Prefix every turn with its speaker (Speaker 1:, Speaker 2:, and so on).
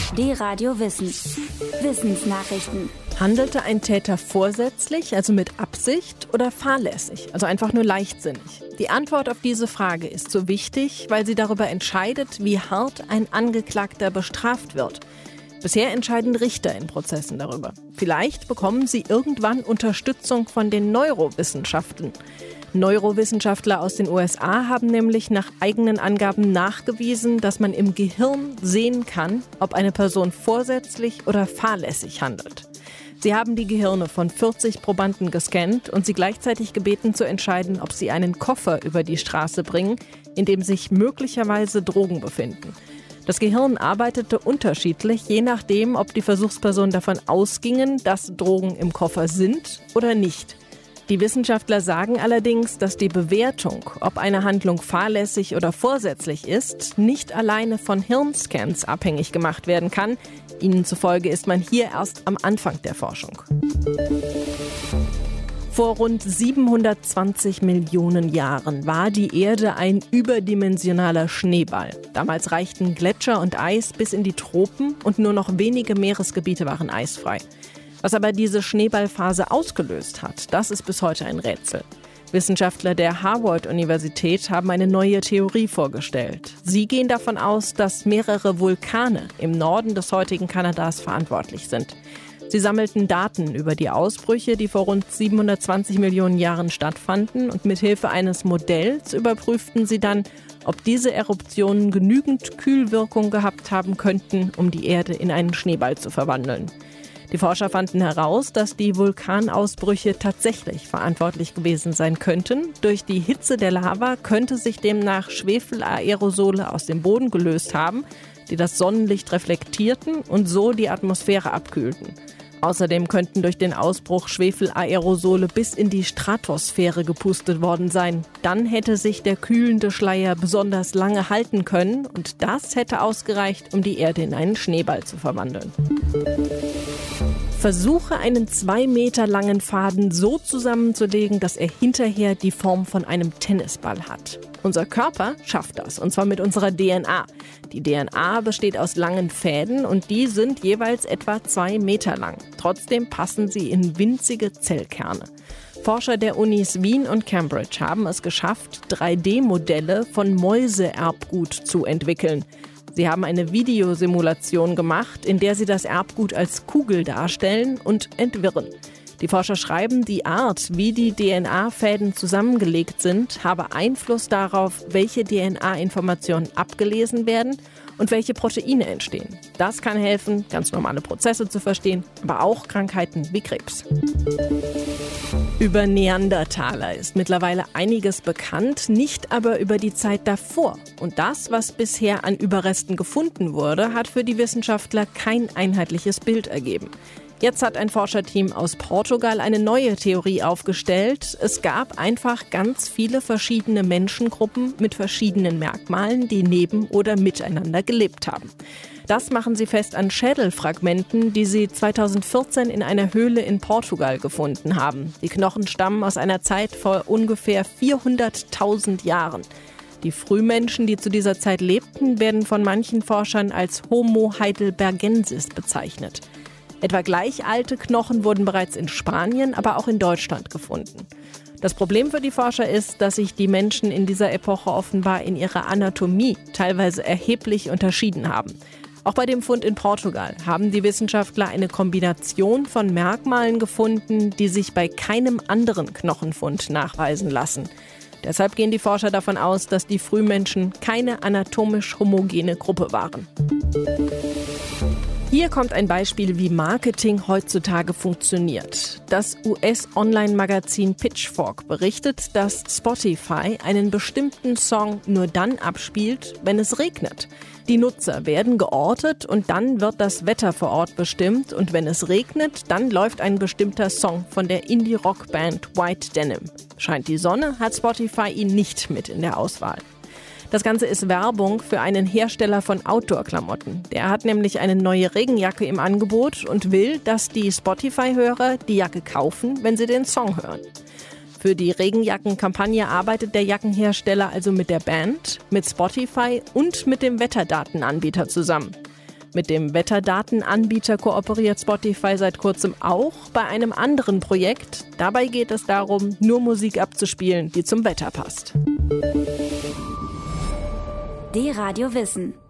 Speaker 1: D-Radio Wissen. Wissensnachrichten.
Speaker 2: Handelte ein Täter vorsätzlich, also mit Absicht, oder fahrlässig, also einfach nur leichtsinnig? Die Antwort auf diese Frage ist so wichtig, weil sie darüber entscheidet, wie hart ein Angeklagter bestraft wird. Bisher entscheiden Richter in Prozessen darüber. Vielleicht bekommen sie irgendwann Unterstützung von den Neurowissenschaften. Neurowissenschaftler aus den USA haben nämlich nach eigenen Angaben nachgewiesen, dass man im Gehirn sehen kann, ob eine Person vorsätzlich oder fahrlässig handelt. Sie haben die Gehirne von 40 Probanden gescannt und sie gleichzeitig gebeten zu entscheiden, ob sie einen Koffer über die Straße bringen, in dem sich möglicherweise Drogen befinden. Das Gehirn arbeitete unterschiedlich, je nachdem, ob die Versuchspersonen davon ausgingen, dass Drogen im Koffer sind oder nicht. Die Wissenschaftler sagen allerdings, dass die Bewertung, ob eine Handlung fahrlässig oder vorsätzlich ist, nicht alleine von Hirnscans abhängig gemacht werden kann. Ihnen zufolge ist man hier erst am Anfang der Forschung. Vor rund 720 Millionen Jahren war die Erde ein überdimensionaler Schneeball. Damals reichten Gletscher und Eis bis in die Tropen und nur noch wenige Meeresgebiete waren eisfrei. Was aber diese Schneeballphase ausgelöst hat, das ist bis heute ein Rätsel. Wissenschaftler der Harvard-Universität haben eine neue Theorie vorgestellt. Sie gehen davon aus, dass mehrere Vulkane im Norden des heutigen Kanadas verantwortlich sind. Sie sammelten Daten über die Ausbrüche, die vor rund 720 Millionen Jahren stattfanden, und mithilfe eines Modells überprüften sie dann, ob diese Eruptionen genügend Kühlwirkung gehabt haben könnten, um die Erde in einen Schneeball zu verwandeln. Die Forscher fanden heraus, dass die Vulkanausbrüche tatsächlich verantwortlich gewesen sein könnten. Durch die Hitze der Lava könnte sich demnach Schwefelaerosole aus dem Boden gelöst haben, die das Sonnenlicht reflektierten und so die Atmosphäre abkühlten. Außerdem könnten durch den Ausbruch Schwefelaerosole bis in die Stratosphäre gepustet worden sein. Dann hätte sich der kühlende Schleier besonders lange halten können und das hätte ausgereicht, um die Erde in einen Schneeball zu verwandeln. Versuche, einen 2 Meter langen Faden so zusammenzulegen, dass er hinterher die Form von einem Tennisball hat. Unser Körper schafft das, und zwar mit unserer DNA. Die DNA besteht aus langen Fäden und die sind jeweils etwa 2 Meter lang. Trotzdem passen sie in winzige Zellkerne. Forscher der Unis Wien und Cambridge haben es geschafft, 3D-Modelle von Mäuseerbgut zu entwickeln. Sie haben eine Videosimulation gemacht, in der sie das Erbgut als Kugel darstellen und entwirren. Die Forscher schreiben, die Art, wie die DNA-Fäden zusammengelegt sind, habe Einfluss darauf, welche DNA-Informationen abgelesen werden und welche Proteine entstehen. Das kann helfen, ganz normale Prozesse zu verstehen, aber auch Krankheiten wie Krebs. Über Neandertaler ist mittlerweile einiges bekannt, nicht aber über die Zeit davor. Und das, was bisher an Überresten gefunden wurde, hat für die Wissenschaftler kein einheitliches Bild ergeben. Jetzt hat ein Forscherteam aus Portugal eine neue Theorie aufgestellt. Es gab einfach ganz viele verschiedene Menschengruppen mit verschiedenen Merkmalen, die neben oder miteinander gelebt haben. Das machen sie fest an Schädelfragmenten, die sie 2014 in einer Höhle in Portugal gefunden haben. Die Knochen stammen aus einer Zeit vor ungefähr 400.000 Jahren. Die Frühmenschen, die zu dieser Zeit lebten, werden von manchen Forschern als Homo heidelbergensis bezeichnet. Etwa gleich alte Knochen wurden bereits in Spanien, aber auch in Deutschland gefunden. Das Problem für die Forscher ist, dass sich die Menschen in dieser Epoche offenbar in ihrer Anatomie teilweise erheblich unterschieden haben. Auch bei dem Fund in Portugal haben die Wissenschaftler eine Kombination von Merkmalen gefunden, die sich bei keinem anderen Knochenfund nachweisen lassen. Deshalb gehen die Forscher davon aus, dass die Frühmenschen keine anatomisch homogene Gruppe waren. Hier kommt ein Beispiel, wie Marketing heutzutage funktioniert. Das US-Online-Magazin Pitchfork berichtet, dass Spotify einen bestimmten Song nur dann abspielt, wenn es regnet. Die Nutzer werden geortet und dann wird das Wetter vor Ort bestimmt. Und wenn es regnet, dann läuft ein bestimmter Song von der Indie-Rock-Band White Denim. Scheint die Sonne, hat Spotify ihn nicht mit in der Auswahl. Das Ganze ist Werbung für einen Hersteller von Outdoor-Klamotten. Der hat nämlich eine neue Regenjacke im Angebot und will, dass die Spotify-Hörer die Jacke kaufen, wenn sie den Song hören. Für die Regenjackenkampagne arbeitet der Jackenhersteller also mit der Band, mit Spotify und mit dem Wetterdatenanbieter zusammen. Mit dem Wetterdatenanbieter kooperiert Spotify seit kurzem auch bei einem anderen Projekt. Dabei geht es darum, nur Musik abzuspielen, die zum Wetter passt.
Speaker 1: Die Radio Wissen.